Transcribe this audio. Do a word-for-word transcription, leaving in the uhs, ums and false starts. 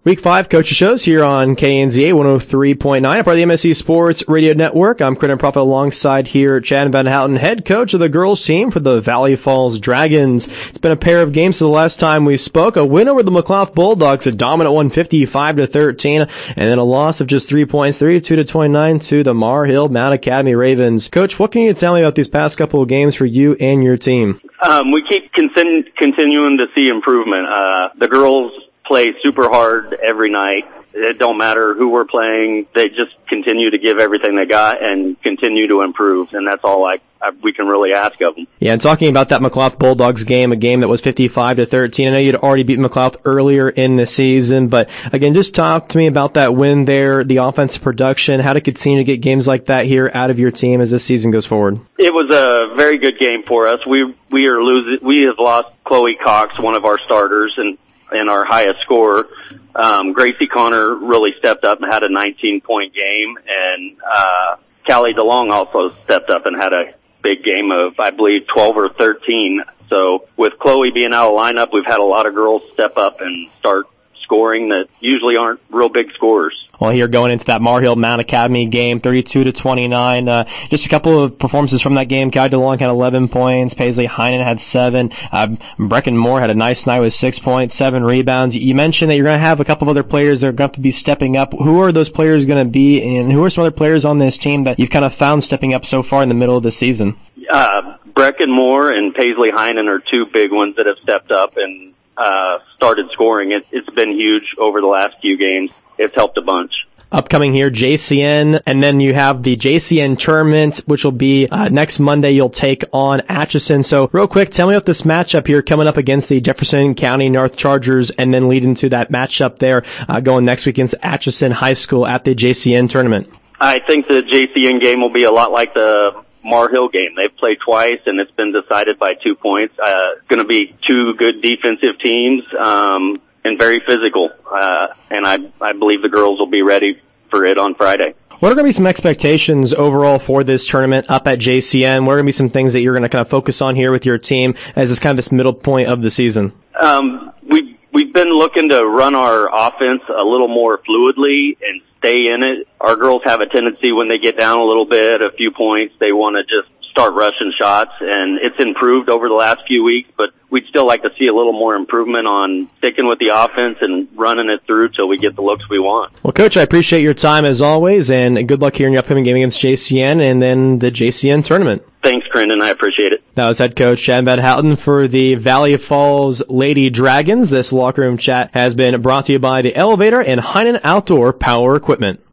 Week five Coaches Shows here on K N Z A one oh three point nine, part of the M S C Sports Radio Network. I'm Quentin Prophet alongside here Chad Van Houten, head coach of the girls team for the Valley Falls Dragons. It's been a pair of games since the last time we spoke. A win over the McLough Bulldogs, a dominant one fifty-five to thirteen, and then a loss of just three points, thirty-two to twenty-nine to the Mar Hill Mount Academy Ravens. Coach, what can you tell me about these past couple of games for you and your team? Um, we keep con- continuing to see improvement. Uh, the girls play super hard every night. It don't matter who we're playing. They just continue to give everything they got and continue to improve, and that's all I, I we can really ask of them. Yeah, and talking about that McLough Bulldogs game, a game that was fifty-five to thirteen. I know you'd already beaten McLough earlier in the season, but again, just talk to me about that win there, the offensive production, how to continue to get games like that here out of your team as this season goes forward. It was a very good game for us. We we are losing. We have lost Chloe Cox, one of our starters, and and our highest scorer. Um, Gracie Connor really stepped up and had a nineteen-point game, and uh, Callie DeLong also stepped up and had a big game of, I believe, twelve or thirteen. So with Chloe being out of lineup, we've had a lot of girls step up and start scoring that usually aren't real big scorers. Well, here going into that Mar Hill Mount Academy game, thirty-two to twenty-nine. Uh, just a couple of performances from that game. Guy DeLong had eleven points. Paisley Heinen had seven. Uh, Brecken Moore had a nice night with six points, seven rebounds. You mentioned that you're going to have a couple of other players that are going to have to be stepping up. Who are those players going to be, and who are some other players on this team that you've kind of found stepping up so far in the middle of the season? Uh, Brecken Moore and Paisley Heinen are two big ones that have stepped up and uh, started scoring. It, it's been huge over the last few games. It's helped a bunch. Upcoming here, J C N, and then you have the J C N tournament, which will be uh, next Monday. You'll take on Atchison. So real quick, tell me about this matchup here coming up against the Jefferson County North Chargers, and then leading to that matchup there uh, going next week against Atchison High School at the J C N tournament. I think the J C N game will be a lot like the Mar Hill game. They've played twice, and it's been decided by two points. Uh, it's going to be two good defensive teams. Um, and very physical, uh, and I I believe the girls will be ready for it on Friday. What are going to be some expectations overall for this tournament up at J C N? What are going to be some things that you're going to kind of focus on here with your team as this kind of this middle point of the season? Um, we we've been looking to run our offense a little more fluidly and stay in it. Our girls have a tendency when they get down a little bit, a few points, they want to just start rushing shots, and it's improved over the last few weeks, but we'd still like to see a little more improvement on sticking with the offense and running it through till we get the looks we want. Well, Coach, I appreciate your time as always, and good luck here in your upcoming game against J C N and then the J C N tournament. Thanks, Crandon. I appreciate it. That was head coach Chad Van Houten for the Valley Falls Lady Dragons. This locker room chat has been brought to you by the Elevator and Heinen Outdoor Power Equipment.